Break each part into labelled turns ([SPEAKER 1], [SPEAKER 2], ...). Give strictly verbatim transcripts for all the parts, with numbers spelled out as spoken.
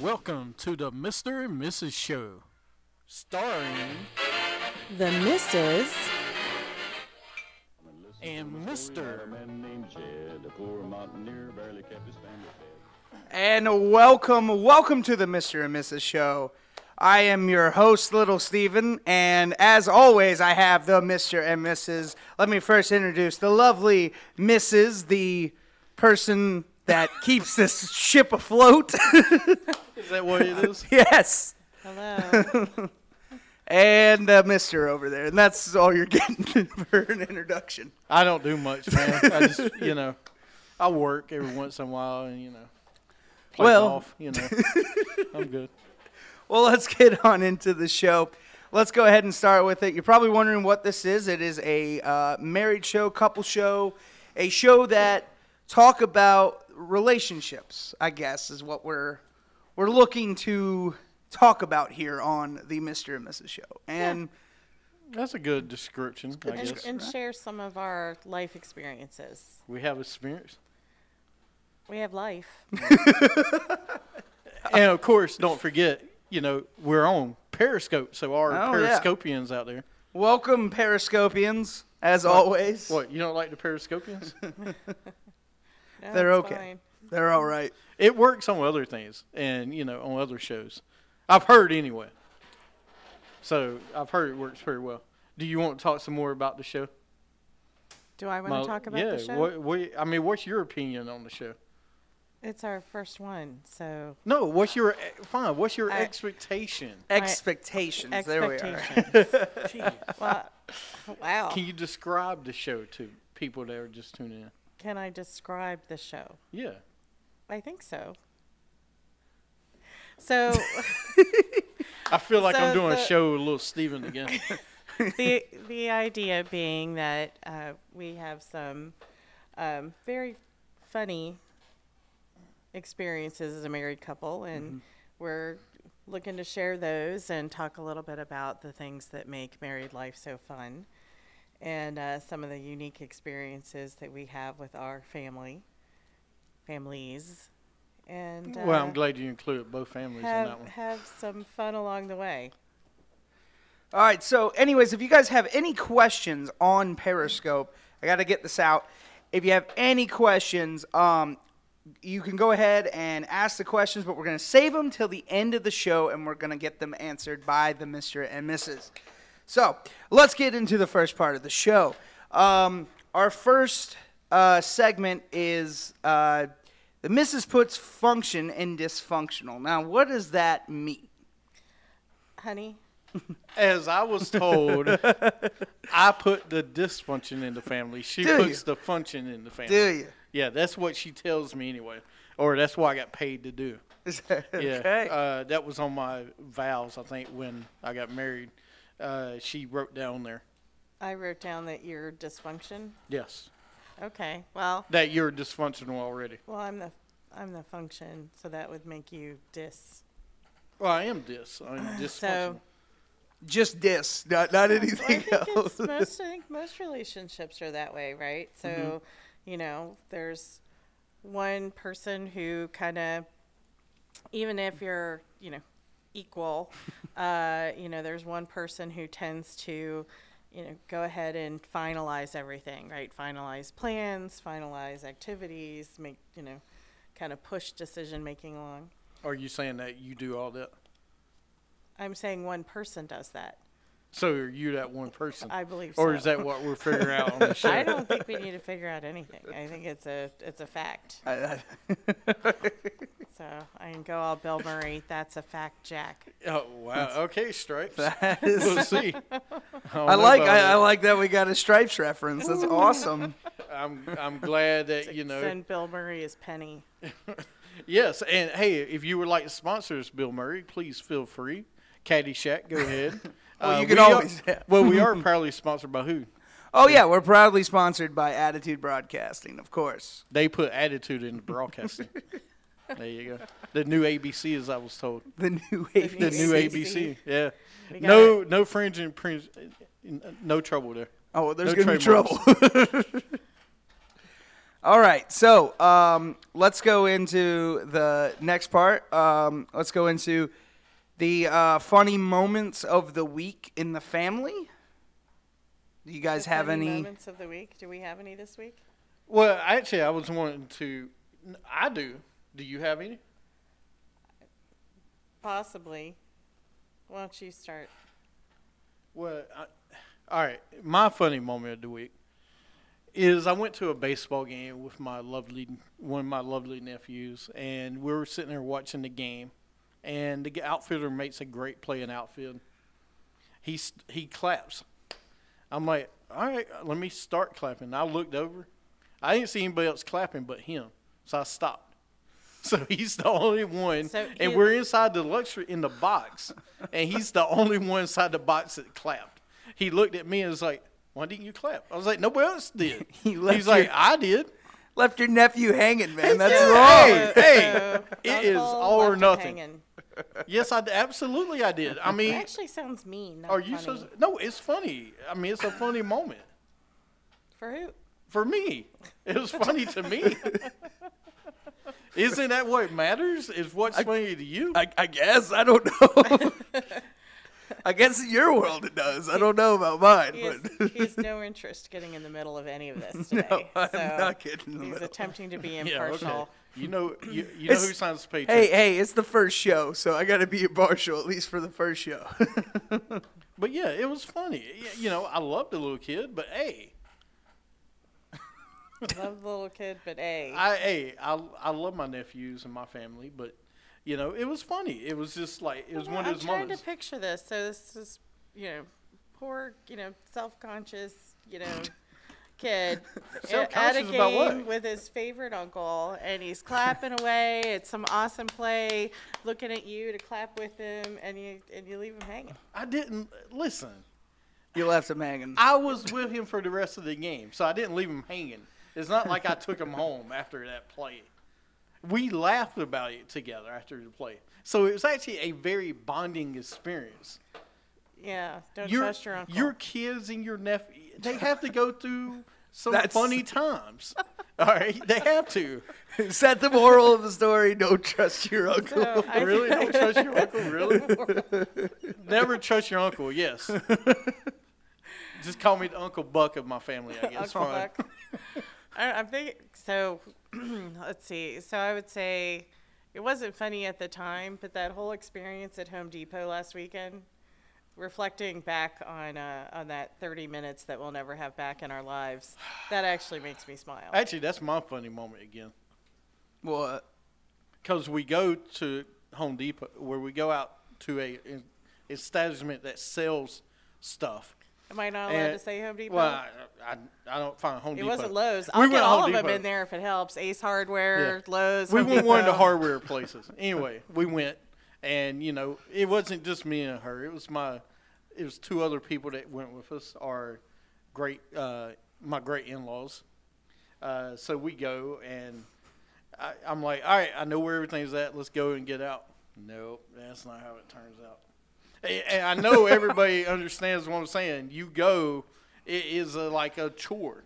[SPEAKER 1] Welcome to the Mister and Missus Show, starring
[SPEAKER 2] The Missus
[SPEAKER 1] and Mister
[SPEAKER 3] And welcome, welcome to the Mister and Missus Show. I am your host, Little Steven, and as always, I have the Mister and Missus Let me first introduce the lovely Missus, the person that keeps this ship afloat.
[SPEAKER 1] Is that what it is?
[SPEAKER 3] Yes.
[SPEAKER 2] Hello.
[SPEAKER 3] And uh, Mister over there, and that's all you're getting for an introduction.
[SPEAKER 1] I don't do much, man. I just, you know, I work every once in a while, and you know, play
[SPEAKER 3] Well-
[SPEAKER 1] golf. You know, I'm good.
[SPEAKER 3] Well, let's get on into the show. Let's go ahead and start with it. You're probably wondering what this is. It is a uh, married show, couple show, a show that talk about relationships, I guess, is what we're we're looking to talk about here on the Mister and Missus Show. And
[SPEAKER 1] That's a good description, I
[SPEAKER 2] and,
[SPEAKER 1] guess.
[SPEAKER 2] and share some of our life experiences.
[SPEAKER 1] We have experience.
[SPEAKER 2] We have life.
[SPEAKER 1] And of course, don't forget, you know, we're on Periscope, so our
[SPEAKER 3] Oh, yeah.
[SPEAKER 1] Periscopians out there.
[SPEAKER 3] welcome, Periscopians, as always.
[SPEAKER 1] What, you don't like the Periscopians?
[SPEAKER 2] No,
[SPEAKER 3] They're
[SPEAKER 2] it's
[SPEAKER 3] okay.
[SPEAKER 2] fine.
[SPEAKER 3] They're all right.
[SPEAKER 1] It works on other things and, you know, on other shows. I've heard anyway. So I've heard it works pretty well. Do you want to talk some more about the show?
[SPEAKER 2] Do I want
[SPEAKER 1] My-
[SPEAKER 2] to talk about
[SPEAKER 1] yeah,
[SPEAKER 2] the show?
[SPEAKER 1] What, what, I mean, what's your opinion on the show?
[SPEAKER 2] It's our first one, so
[SPEAKER 1] No, what's your, fine, what's your
[SPEAKER 2] I-
[SPEAKER 1] expectation?
[SPEAKER 3] Expectations. There we are.
[SPEAKER 2] expectations. well, wow.
[SPEAKER 1] Can you describe the show to people that are just tuning in?
[SPEAKER 2] Can I describe the show?
[SPEAKER 1] Yeah.
[SPEAKER 2] I think so. So
[SPEAKER 1] I feel like I'm
[SPEAKER 2] So
[SPEAKER 1] doing a
[SPEAKER 2] the-
[SPEAKER 1] show with little Steven again.
[SPEAKER 2] the the idea being that uh, we have some um, very funny experiences as a married couple, and
[SPEAKER 3] Mm-hmm.
[SPEAKER 2] we're looking to share those and talk a little bit about the things that make married life so fun, and uh, some of the unique experiences that we have with our family, families, and uh,
[SPEAKER 1] Well, I'm glad you included both families on
[SPEAKER 2] have
[SPEAKER 1] that one.
[SPEAKER 2] have some fun along the way.
[SPEAKER 3] All right, so anyways, if you guys have any questions on Periscope, I got to get this out. If you have any questions, um, you can go ahead and ask the questions, but we're going to save them till the end of the show, and we're going to get them answered by the Mister and Missus So let's get into the first part of the show. Um, our first uh, segment is uh, the Missus puts function in dysfunctional. Now, what does that mean?
[SPEAKER 2] Honey,
[SPEAKER 1] As I was told, I put the dysfunction in the family. She
[SPEAKER 3] Do
[SPEAKER 1] puts
[SPEAKER 3] you?
[SPEAKER 1] the function in the family.
[SPEAKER 3] Do you?
[SPEAKER 1] Yeah, that's what she tells me anyway. Or that's what I got paid to do.
[SPEAKER 3] okay.
[SPEAKER 1] Yeah. Uh, that was on my vows, I think, when I got married. Uh, she wrote down there.
[SPEAKER 2] I wrote down that you're dysfunction.
[SPEAKER 1] Yes.
[SPEAKER 2] Okay. Well,
[SPEAKER 1] That you're dysfunctional already.
[SPEAKER 2] well, I'm the I'm the function, so that would make you dis.
[SPEAKER 1] Well, I am dis. I'm dysfunctional.
[SPEAKER 2] So
[SPEAKER 3] Just dis, not, not
[SPEAKER 2] I
[SPEAKER 3] anything
[SPEAKER 2] think
[SPEAKER 3] else.
[SPEAKER 2] it's most I think most relationships are that way, right? So,
[SPEAKER 1] Mm-hmm.
[SPEAKER 2] you know, there's one person who kind of, even if you're, you know, equal, uh, you know, there's one person who tends to, you know, go ahead and finalize everything, right? Finalize plans, finalize activities, make, you know, kind of push decision making along.
[SPEAKER 1] Are you saying that you do all that?
[SPEAKER 2] I'm saying one person does that.
[SPEAKER 1] So are you that one person?
[SPEAKER 2] I believe
[SPEAKER 1] Or
[SPEAKER 2] so.
[SPEAKER 1] is that what we're figuring out on the show?
[SPEAKER 2] I don't think we need to figure out anything. I think it's a it's a fact.
[SPEAKER 3] I-
[SPEAKER 2] So I can go all Bill Murray. That's a fact, Jack.
[SPEAKER 1] Oh, wow. Okay, Stripes.
[SPEAKER 3] that is-
[SPEAKER 1] We'll see. I, don't
[SPEAKER 3] I
[SPEAKER 1] know
[SPEAKER 3] like
[SPEAKER 1] about
[SPEAKER 3] I,
[SPEAKER 1] that.
[SPEAKER 3] I like that we got a Stripes reference. That's awesome.
[SPEAKER 1] I'm I'm glad that you know.
[SPEAKER 2] Send Bill Murray his penny.
[SPEAKER 1] Yes, and hey, if you would like to sponsor us, Bill Murray, please feel free. Caddyshack, go ahead.
[SPEAKER 3] Well,
[SPEAKER 1] Uh,
[SPEAKER 3] you can
[SPEAKER 1] we are-
[SPEAKER 3] always- yeah.
[SPEAKER 1] well, we are proudly sponsored by who?
[SPEAKER 3] Oh yeah, we're proudly sponsored by Attitude Broadcasting, of course.
[SPEAKER 1] They put attitude in broadcasting. There you go. The new A B C, as I was told.
[SPEAKER 3] The new A B C.
[SPEAKER 1] The new A B C. Yeah.
[SPEAKER 2] We
[SPEAKER 1] No, no fringe and pringe, no trouble there.
[SPEAKER 3] Oh, well, there's
[SPEAKER 1] No
[SPEAKER 3] gonna be
[SPEAKER 1] trademarks.
[SPEAKER 3] trouble. All right, so um, let's go into the next part. Um, let's go into the uh, funny moments of the week in the family. Do you guys
[SPEAKER 2] The
[SPEAKER 3] have
[SPEAKER 2] funny
[SPEAKER 3] any?
[SPEAKER 2] moments of the week? Do we have any this week?
[SPEAKER 1] Well, actually, I was wanting to. I do. Do you have any?
[SPEAKER 2] Possibly. Why don't you start?
[SPEAKER 1] Well, I, all right. My funny moment of the week is I went to a baseball game with my lovely one of my lovely nephews, and we were sitting there watching the game, and the outfielder makes a great play in outfield. He he claps. I'm like, all right, let me start clapping. I looked over. I didn't see anybody else clapping but him, so I stopped. So he's the only one,
[SPEAKER 2] So
[SPEAKER 1] and
[SPEAKER 2] he-
[SPEAKER 1] we're inside the luxury in the box, and he's the only one inside the box that clapped. He looked at me and was like, "Why didn't you clap?" I was like, "Nobody else did."
[SPEAKER 3] He left
[SPEAKER 1] He's like,
[SPEAKER 3] your-
[SPEAKER 1] "I did."
[SPEAKER 3] Left your nephew hanging, man. That's
[SPEAKER 1] Yeah.
[SPEAKER 3] wrong.
[SPEAKER 1] Hey, hey,
[SPEAKER 2] So,
[SPEAKER 1] it is
[SPEAKER 2] Uncle
[SPEAKER 1] all or
[SPEAKER 2] left him
[SPEAKER 1] nothing.
[SPEAKER 2] hanging.
[SPEAKER 1] Yes, I d- absolutely I did. I
[SPEAKER 2] It
[SPEAKER 1] mean,
[SPEAKER 2] actually sounds mean. Not
[SPEAKER 1] are you
[SPEAKER 2] funny.
[SPEAKER 1] so? No, it's funny. I mean, it's a funny moment
[SPEAKER 2] For who?
[SPEAKER 1] for me. It was funny to me. Isn't that what matters? Is what's funny to you?
[SPEAKER 3] I, I guess. I don't know. I guess in your world it does. I don't know about mine.
[SPEAKER 2] He has,
[SPEAKER 3] but
[SPEAKER 2] he has no interest getting in the middle of any of this today.
[SPEAKER 3] No, I'm
[SPEAKER 2] so
[SPEAKER 3] not getting in the
[SPEAKER 2] He's
[SPEAKER 3] middle.
[SPEAKER 2] attempting to be
[SPEAKER 1] Yeah,
[SPEAKER 2] impartial.
[SPEAKER 1] okay. You know, you, you know
[SPEAKER 3] It's-
[SPEAKER 1] who signs the paycheck.
[SPEAKER 3] Hey, hey, it's the first show, so I got to be impartial at least for the first show.
[SPEAKER 1] But yeah, it was funny. Y- You know, I loved the little kid, but hey,
[SPEAKER 2] Love the little kid, but A.
[SPEAKER 1] I hey, I I love my nephews and my family, but you know, it was funny. It was just like it was
[SPEAKER 2] Well,
[SPEAKER 1] one of
[SPEAKER 2] I'm
[SPEAKER 1] those
[SPEAKER 2] trying
[SPEAKER 1] moments.
[SPEAKER 2] to picture this. So this is, you know, poor, you know, self-conscious, you know, kid at a
[SPEAKER 1] Self-conscious
[SPEAKER 2] game
[SPEAKER 1] about what?
[SPEAKER 2] with his favorite uncle, and he's clapping away. It's some awesome play, looking at you to clap with him, and you and you leave him hanging.
[SPEAKER 1] I didn't listen.
[SPEAKER 3] You left him hanging.
[SPEAKER 1] I was with him for the rest of the game, so I didn't leave him hanging. It's not like I took him home after that play. We laughed about it together after the play. So it was actually a very bonding experience.
[SPEAKER 2] Yeah, don't
[SPEAKER 1] Your,
[SPEAKER 2] trust your uncle.
[SPEAKER 1] your kids and your nephew, they have to go through some
[SPEAKER 3] That's-
[SPEAKER 1] funny times. All right? They have to.
[SPEAKER 3] Is that the moral of the story? Don't trust your uncle.
[SPEAKER 2] So I-
[SPEAKER 1] Really? Don't trust your uncle? Really? Never trust your uncle, yes. Just call me the Uncle Buck of my family, I guess.
[SPEAKER 2] Uncle
[SPEAKER 1] Fine.
[SPEAKER 2] Buck. I, I'm thinking. So, let's see. So I would say it wasn't funny at the time, but that whole experience at Home Depot last weekend, reflecting back on uh, on that thirty minutes that we'll never have back in our lives, that actually makes me smile.
[SPEAKER 1] Actually, that's my funny moment again.
[SPEAKER 3] What?
[SPEAKER 1] Because we go to Home Depot, where we go out to a an establishment that sells stuff.
[SPEAKER 2] Am I not allowed
[SPEAKER 1] And-
[SPEAKER 2] to say Home Depot?
[SPEAKER 1] Well, I, I, I don't find Home
[SPEAKER 2] it
[SPEAKER 1] Depot.
[SPEAKER 2] wasn't Lowe's.
[SPEAKER 1] We
[SPEAKER 2] I'll
[SPEAKER 1] went
[SPEAKER 2] get
[SPEAKER 1] to
[SPEAKER 2] all
[SPEAKER 1] Home
[SPEAKER 2] of them
[SPEAKER 1] Depot.
[SPEAKER 2] in there if it helps. Ace Hardware, Lowe's.
[SPEAKER 1] We
[SPEAKER 2] Home
[SPEAKER 1] went one of the
[SPEAKER 2] Depot.
[SPEAKER 1] hardware places. Anyway, we went, and you know, it wasn't just me and her. It was my, it was two other people that went with us. Our great, uh, my great in-laws. Uh, so we go, and I, I'm like, all right, I know where everything's at. Let's go and get out. Nope, that's not how it turns out. And and I know everybody understands what I'm saying. You go, it is a, like a chore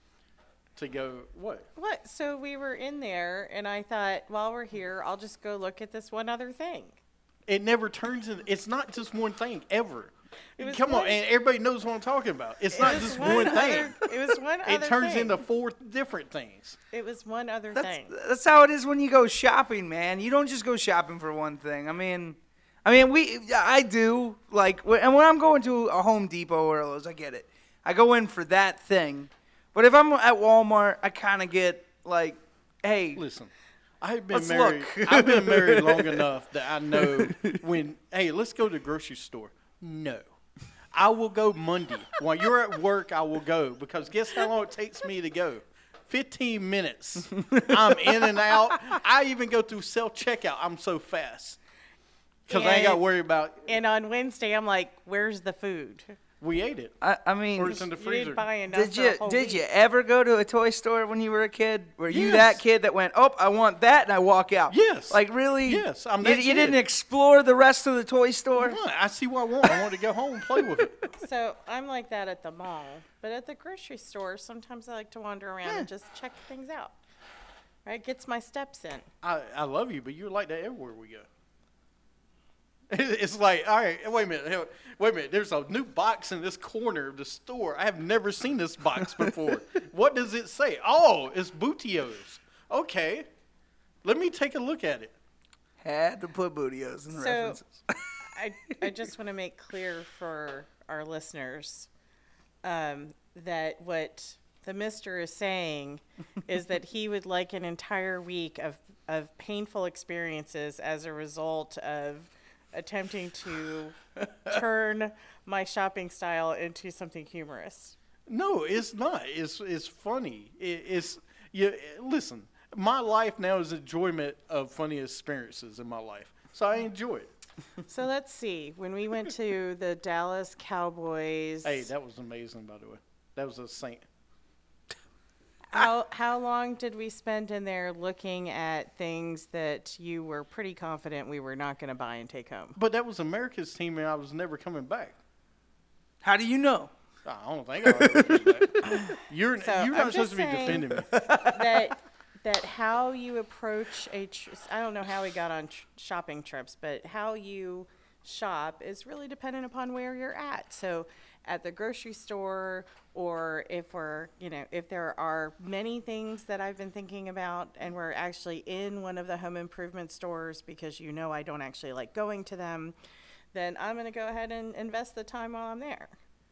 [SPEAKER 1] to go. What?
[SPEAKER 2] What? So we were in there, and I thought, while we're here, I'll just go look at this one other thing.
[SPEAKER 1] It never turns into. It's not just one thing ever.
[SPEAKER 2] It was
[SPEAKER 1] Come on,
[SPEAKER 2] one-
[SPEAKER 1] and everybody knows what I'm talking about. It's
[SPEAKER 2] It
[SPEAKER 1] not
[SPEAKER 2] was
[SPEAKER 1] just one thing.
[SPEAKER 2] other- it was one
[SPEAKER 1] It
[SPEAKER 2] other
[SPEAKER 1] turns
[SPEAKER 2] thing.
[SPEAKER 1] into four different things.
[SPEAKER 2] It was one other
[SPEAKER 3] That's,
[SPEAKER 2] thing.
[SPEAKER 3] that's how it is when you go shopping, man. You don't just go shopping for one thing. I mean, I mean, we, I do like, when- and when I'm going to a Home Depot or a Lowe's, I get it. I go in for that thing. But if I'm at Walmart, I kind of get like, hey,
[SPEAKER 1] Listen, I've been
[SPEAKER 3] Let's
[SPEAKER 1] married.
[SPEAKER 3] look.
[SPEAKER 1] I've been married long enough that I know when. Hey, let's go to the grocery store. No, I will go Monday while you're at work. I will go because guess how long it takes me to go? Fifteen minutes. I'm in and out. I even go through self checkout. I'm so fast because I ain't got to
[SPEAKER 2] And-
[SPEAKER 1] worry about.
[SPEAKER 2] And on Wednesday, I'm like, "Where's the food?"
[SPEAKER 1] We ate it.
[SPEAKER 3] I, I mean,
[SPEAKER 1] Or it's in the
[SPEAKER 2] You
[SPEAKER 1] freezer.
[SPEAKER 2] didn't buy enough.
[SPEAKER 3] did
[SPEAKER 2] for
[SPEAKER 3] you
[SPEAKER 2] a whole
[SPEAKER 3] did
[SPEAKER 2] week.
[SPEAKER 3] you ever go to a toy store when you were a kid? Were you
[SPEAKER 1] Yes.
[SPEAKER 3] that kid that went, oh, I want that, and I walk out?
[SPEAKER 1] Yes.
[SPEAKER 3] Like really?
[SPEAKER 1] Yes, I'm
[SPEAKER 3] You,
[SPEAKER 1] that
[SPEAKER 3] you
[SPEAKER 1] kid.
[SPEAKER 3] didn't explore the rest of the toy store.
[SPEAKER 1] Come on, I see what I want. I want to go home and play with it.
[SPEAKER 2] So I'm like that at the mall, but at the grocery store, sometimes I like to wander around and just check things out. right? Gets my steps in.
[SPEAKER 1] I, I love you, but you're like that everywhere we go. It's like, all right, wait a minute, wait a minute. There's a new box in this corner of the store. I have never seen this box before. What does it say? Oh, it's Bootio's. Okay, let me take a look at it.
[SPEAKER 3] Had to put Bootios in the
[SPEAKER 2] So-
[SPEAKER 3] references.
[SPEAKER 2] I, I just want to make clear for our listeners um, that what the mister is saying is that he would like an entire week of, of painful experiences as a result of attempting to turn my shopping style into something humorous.
[SPEAKER 1] No, it's not. It's it's funny. It, it's you listen. My life now is enjoyment of funny experiences in my life, so I enjoy it.
[SPEAKER 2] So let's see. When we went to the Dallas Cowboys,
[SPEAKER 1] Hey, that was amazing, by the way. That was a saint.
[SPEAKER 2] how how long did we spend in there looking at things that you were pretty confident we were not going to buy and take home?
[SPEAKER 1] But that was America's team, and I was never coming back.
[SPEAKER 3] How do you know?
[SPEAKER 1] I don't think I'll ever come back. You're
[SPEAKER 2] So,
[SPEAKER 1] you're
[SPEAKER 2] I'm
[SPEAKER 1] not
[SPEAKER 2] just
[SPEAKER 1] supposed to be
[SPEAKER 2] saying-
[SPEAKER 1] defending me.
[SPEAKER 2] that that how you approach a tr- I don't know how we got on tr- shopping trips, but how you shop is really dependent upon where you're at. So at the grocery store, or if we're, you know, if there are many things that I've been thinking about and we're actually in one of the home improvement stores because you know I don't actually like going to them, then I'm going to go ahead and invest the time while I'm there.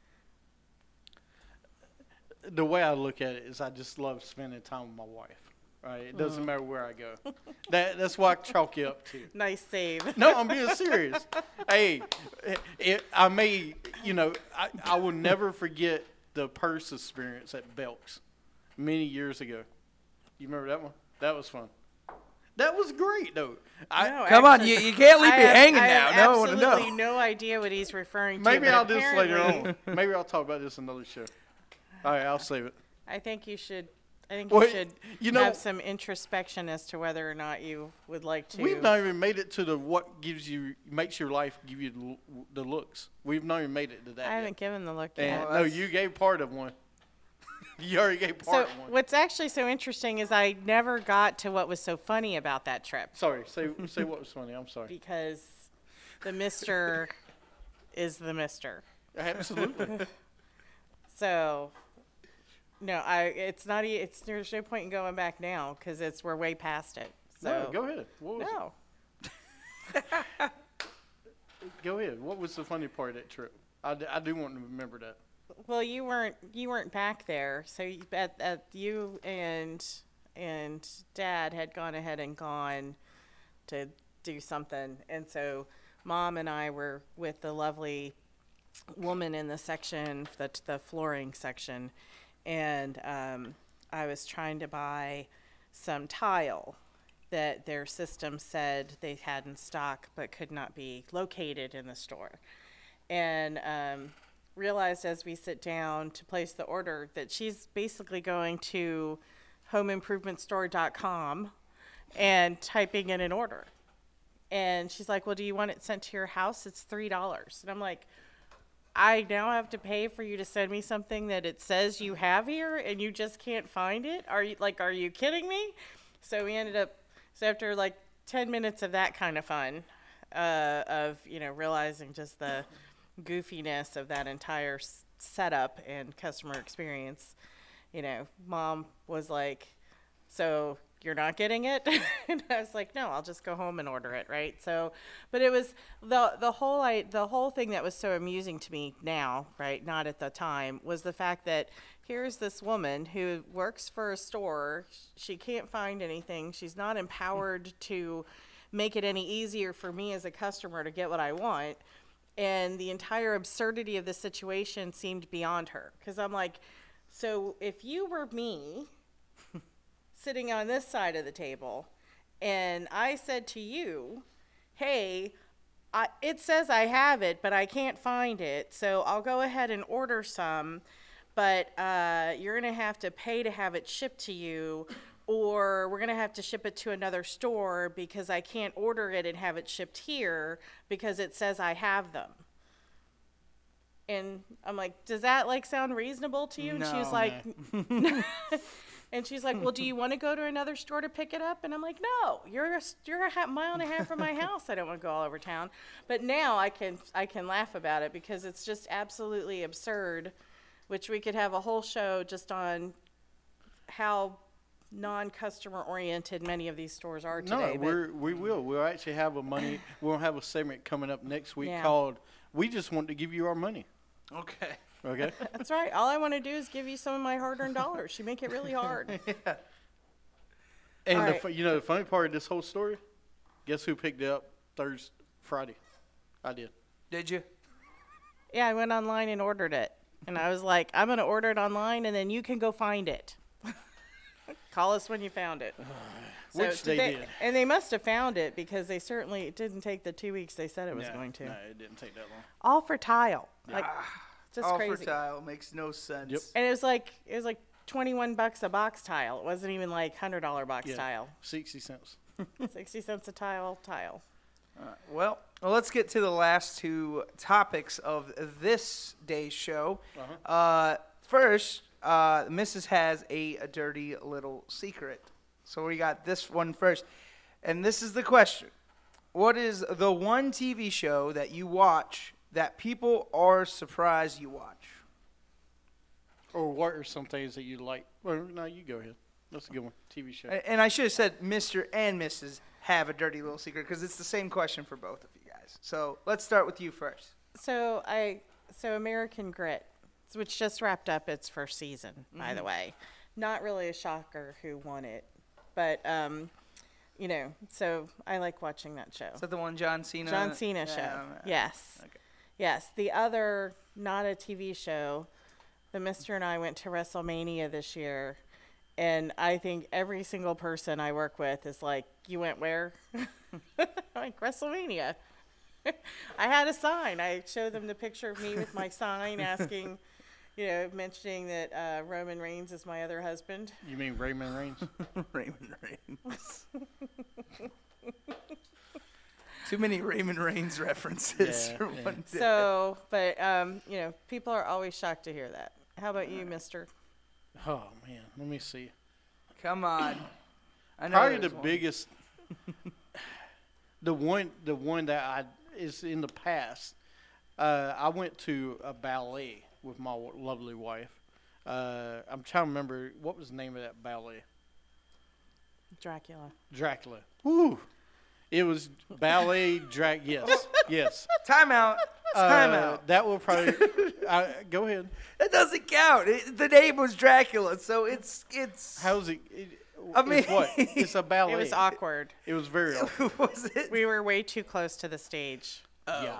[SPEAKER 1] The way I look at it is I just love spending time with my wife. Right? It doesn't matter where I go. That that's why I chalk you up to.
[SPEAKER 2] Nice save.
[SPEAKER 1] No, I'm being serious. Hey, it, I may, you know, I, I will never forget the purse experience at Belk's many years ago. You remember that one? That was fun. That was great, though. I,
[SPEAKER 2] No,
[SPEAKER 3] Come on,
[SPEAKER 2] actually-
[SPEAKER 3] you, you can't leave
[SPEAKER 2] I
[SPEAKER 3] me
[SPEAKER 2] have-
[SPEAKER 3] hanging
[SPEAKER 2] I
[SPEAKER 3] now.
[SPEAKER 2] have
[SPEAKER 3] No, I want to
[SPEAKER 2] absolutely
[SPEAKER 3] know.
[SPEAKER 2] no idea what he's referring to.
[SPEAKER 1] maybe
[SPEAKER 2] but
[SPEAKER 1] I'll do this later
[SPEAKER 2] apparently,
[SPEAKER 1] on. Maybe I'll talk about this in another show. All right, I'll save it.
[SPEAKER 2] I think you should. I think
[SPEAKER 1] Well,
[SPEAKER 2] you should
[SPEAKER 1] you know-
[SPEAKER 2] have some introspection as to whether or not you would like to.
[SPEAKER 1] We've not even made it to the what gives you makes your life give you the, l- the looks. We've not even made it to that.
[SPEAKER 2] I
[SPEAKER 1] yet.
[SPEAKER 2] haven't given the look
[SPEAKER 1] And
[SPEAKER 2] yet.
[SPEAKER 3] Well,
[SPEAKER 1] no,
[SPEAKER 3] that's-
[SPEAKER 1] you gave part of one. You already gave
[SPEAKER 2] So
[SPEAKER 1] part of one.
[SPEAKER 2] what's actually so interesting is I never got to what was so funny about that trip
[SPEAKER 1] Sorry, say say what was funny. I'm sorry.
[SPEAKER 2] because the Mister is the Mister.
[SPEAKER 1] Absolutely.
[SPEAKER 2] So no, I. It's not. e- It's there's no point in going back now because it's we're way past it. So
[SPEAKER 1] No, go ahead. What was
[SPEAKER 2] no.
[SPEAKER 1] it? Go ahead. What was the funny part of that trip? I, d- I do want to remember that.
[SPEAKER 2] Well, you weren't you weren't back there, so you, at, at you and and Dad had gone ahead and gone to do something, and so Mom and I were with the lovely woman in the section, the the flooring section, and um, I was trying to buy some tile that their system said they had in stock but could not be located in the store, and um, realized as we sit down to place the order that she's basically going to home improvement store dot com and typing in an order. And she's like, well, do you want it sent to your house? It's three dollars. And I'm like, I now have to pay for you to send me something that it says you have here and you just can't find it? Are you like, are you kidding me? So we ended up, so after like ten minutes of that kind of fun, uh, of, you know, realizing just the goofiness of that entire s- setup and customer experience, you know, Mom was like, so you're not getting it? And I was like, no, I'll just go home and order it, right? So, but it was the the whole I, the whole thing that was so amusing to me now, right, not at the time, was the fact that here's this woman who works for a store. She can't find anything. She's not empowered to make it any easier for me as a customer to get what I want. And the entire absurdity of the situation seemed beyond her. Because I'm like, so if you were me sitting on this side of the table and I said to you, hey, I, it says I have it, but I can't find it, so I'll go ahead and order some, but uh, you're going to have to pay to have it shipped to you, or we're going to have to ship it to another store because I can't order it and have it shipped here because it says I have them. And I'm like, does that like sound reasonable to you? And she was
[SPEAKER 3] No.
[SPEAKER 2] like, And she's like, well, do you want to go to another store to pick it up? And I'm like, no, you're a, you're a ha- mile and a half from my house. I don't want to go all over town. But now I can I can laugh about it because it's just absolutely absurd, which we could have a whole show just on how non-customer oriented many of these stores are today.
[SPEAKER 1] No,
[SPEAKER 2] but-
[SPEAKER 1] we're, we will. We'll actually have a money. We'll have a segment coming up next week
[SPEAKER 2] Yeah.
[SPEAKER 1] called "We Just Want to Give You Our Money."
[SPEAKER 3] Okay.
[SPEAKER 1] Okay.
[SPEAKER 2] That's right. All I want to do is give you some of my hard-earned dollars. You make it really hard.
[SPEAKER 1] And
[SPEAKER 2] All
[SPEAKER 1] the,
[SPEAKER 2] right.
[SPEAKER 1] fu- you know the funny part of this whole story, guess who picked it up Thursday, Friday? I did.
[SPEAKER 3] Did you?
[SPEAKER 2] Yeah, I went online and ordered it. And I was like, I'm going to order it online, and then you can go find it. Call us when you found it.
[SPEAKER 1] Which they did.
[SPEAKER 2] And they must have found it because they certainly, it didn't take the two weeks they said it was
[SPEAKER 1] No,
[SPEAKER 2] going to.
[SPEAKER 1] No, it didn't take that long.
[SPEAKER 2] All for tile. Like, just
[SPEAKER 3] All
[SPEAKER 2] crazy.
[SPEAKER 3] for tile makes no sense.
[SPEAKER 1] Yep.
[SPEAKER 2] And it was like, it was like twenty-one bucks a box tile. It wasn't even like one hundred dollar box
[SPEAKER 1] Yeah.
[SPEAKER 2] tile.
[SPEAKER 1] Sixty cents.
[SPEAKER 2] sixty cents a tile, tile.
[SPEAKER 3] Well, well, let's get to the last two topics of this day's show.
[SPEAKER 1] Uh-huh.
[SPEAKER 3] Uh, first, uh, Missus has a, a dirty little secret. So we got this one first. And this is the question. What is the one T V show that you watch that people are surprised you watch?
[SPEAKER 1] Or what are some things that you like? Well, no, you go ahead. That's a good one. T V show.
[SPEAKER 3] A- And I should have said Mister and Missus have a dirty little secret because it's the same question for both of you guys. So let's start with you first.
[SPEAKER 2] So I so American Grit, which just wrapped up its first season, by the way. Not really a shocker who won it, but um, you know, so I like watching that show.
[SPEAKER 3] Is that the one John Cena?
[SPEAKER 2] John Cena
[SPEAKER 3] Yeah,
[SPEAKER 2] show.
[SPEAKER 3] um,
[SPEAKER 2] Yes.
[SPEAKER 3] okay.
[SPEAKER 2] Yes. The other not a T V show, the Mister and I went to WrestleMania this year. And I think every single person I work with is like, you went where? Like, WrestleMania. I had a sign. I showed them the picture of me with my sign asking, you know, mentioning that uh, Roman Reigns is my other husband.
[SPEAKER 1] You mean Raymond Reigns?
[SPEAKER 3] Raymond Reigns. Too many Raymond Reigns references
[SPEAKER 1] Yeah,
[SPEAKER 3] for
[SPEAKER 1] yeah.
[SPEAKER 3] one day.
[SPEAKER 2] So, but, um, you know, people are always shocked to hear that. How about you, mister?
[SPEAKER 1] Oh man, let me see.
[SPEAKER 3] Come on. I know
[SPEAKER 1] Probably the
[SPEAKER 3] there's one.
[SPEAKER 1] biggest, the one, the one that I is in the past. Uh, I went to a ballet with my w- lovely wife. Uh, I'm trying to remember what was the name of that ballet.
[SPEAKER 2] Dracula.
[SPEAKER 1] Dracula. Woo! It was ballet Drac. Yes, yes.
[SPEAKER 3] Time out. Time
[SPEAKER 1] Uh,
[SPEAKER 3] out.
[SPEAKER 1] That will probably. uh, go ahead.
[SPEAKER 3] That doesn't count. It, the name was Dracula, so it's it's.
[SPEAKER 1] How's it? it
[SPEAKER 3] I
[SPEAKER 1] it's
[SPEAKER 3] mean-
[SPEAKER 1] what? It's a ballet.
[SPEAKER 2] It was awkward.
[SPEAKER 1] It was very awkward.
[SPEAKER 3] was it?
[SPEAKER 2] We were way too close to the stage.
[SPEAKER 1] Yeah.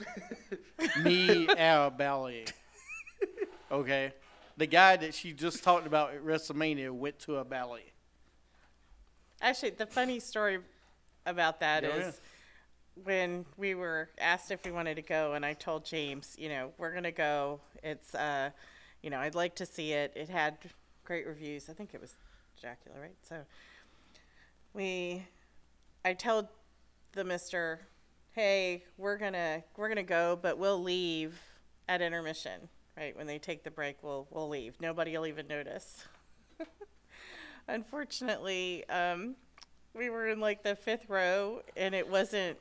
[SPEAKER 1] Me at a ballet. Okay. The guy that she just talked about at WrestleMania went to a ballet.
[SPEAKER 2] Actually, the funny story about that
[SPEAKER 1] Go
[SPEAKER 2] is
[SPEAKER 1] ahead.
[SPEAKER 2] when we were asked if we wanted to go, and I told James, you know, we're going to go. It's, uh, you know, I'd like to see it. It had great reviews. I think it was Dracula, right? So we, I told the mister, hey, we're going to, we're going to go, but we'll leave at intermission, right? When they take the break, we'll, we'll leave. Nobody will even notice. Unfortunately, um, we were in like the fifth row, and it wasn't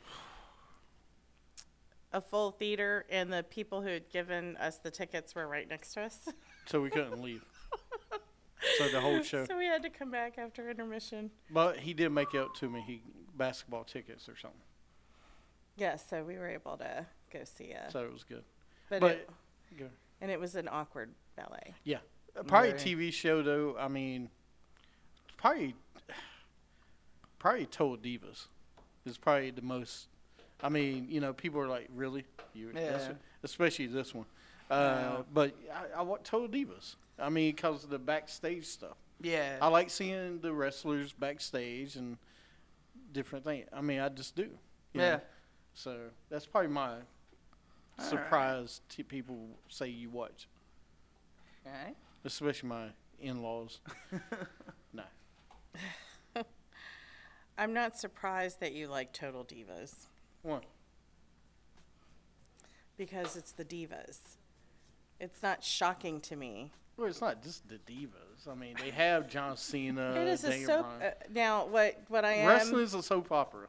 [SPEAKER 2] a full theater, and the people who had given us the tickets were right next to us.
[SPEAKER 1] So we couldn't leave. So the whole show.
[SPEAKER 2] So we had to come back after intermission.
[SPEAKER 1] But he did make out to me he basketball tickets or something.
[SPEAKER 2] Yeah, so we were able to go see it.
[SPEAKER 1] So it was good.
[SPEAKER 2] But,
[SPEAKER 1] but
[SPEAKER 2] it,
[SPEAKER 1] go.
[SPEAKER 2] and it was an awkward ballet.
[SPEAKER 1] Yeah. Uh, Probably a
[SPEAKER 3] Very.
[SPEAKER 1] T V show though. I mean, probably probably Total Divas is probably the most. I mean, you know, people are like, really, you, that's
[SPEAKER 3] Yeah.
[SPEAKER 1] it? Especially this one. Uh,
[SPEAKER 3] Wow.
[SPEAKER 1] But I, I want Total Divas. I mean, because of the backstage stuff.
[SPEAKER 3] Yeah.
[SPEAKER 1] I like seeing the wrestlers backstage and different things. I mean, I just do. you
[SPEAKER 3] Yeah.
[SPEAKER 1] know? So that's probably my
[SPEAKER 3] right.
[SPEAKER 1] surprise to people say you watch,
[SPEAKER 3] Okay.
[SPEAKER 1] especially my in-laws. No.
[SPEAKER 2] I'm not surprised that you like Total Divas
[SPEAKER 1] One.
[SPEAKER 2] because it's the divas. It's not shocking to me.
[SPEAKER 1] Well, it's not just the divas. I mean, they have John Cena.
[SPEAKER 2] It is a
[SPEAKER 1] Daniel
[SPEAKER 2] soap.
[SPEAKER 1] Bryan.
[SPEAKER 2] Uh, now, what what I am?
[SPEAKER 1] Wrestling is a soap opera.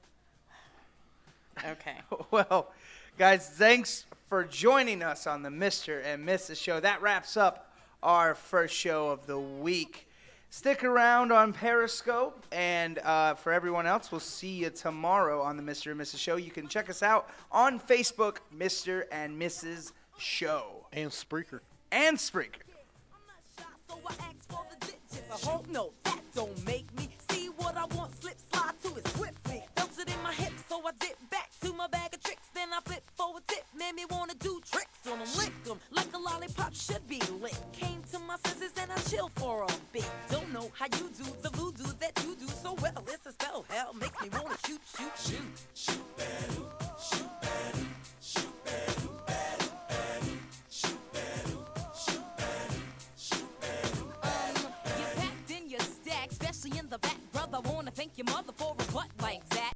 [SPEAKER 2] Okay.
[SPEAKER 3] Well, guys, thanks for joining us on the Mister and Missus Show. That wraps up our first show of the week. Stick around on Periscope, and uh, for everyone else, we'll see you tomorrow on the Mister and Missus Show. You can check us out on Facebook, Mister and Missus Show.
[SPEAKER 1] And Spreaker.
[SPEAKER 3] And Spreaker.
[SPEAKER 4] So I asked for the digits. I hope no, that don't make me see what I want. Slip, slide to it swiftly. Felt it in my hips, so I dip back to my bag of tricks. Then I flip for a tip. Made me wanna do tricks on them, lick them like a lollipop should be lit. Came to my senses and I chill for a bit. Don't know how you do the voodoo that you do so well. It's a spell, hell makes me wanna shoot, shoot, shoot.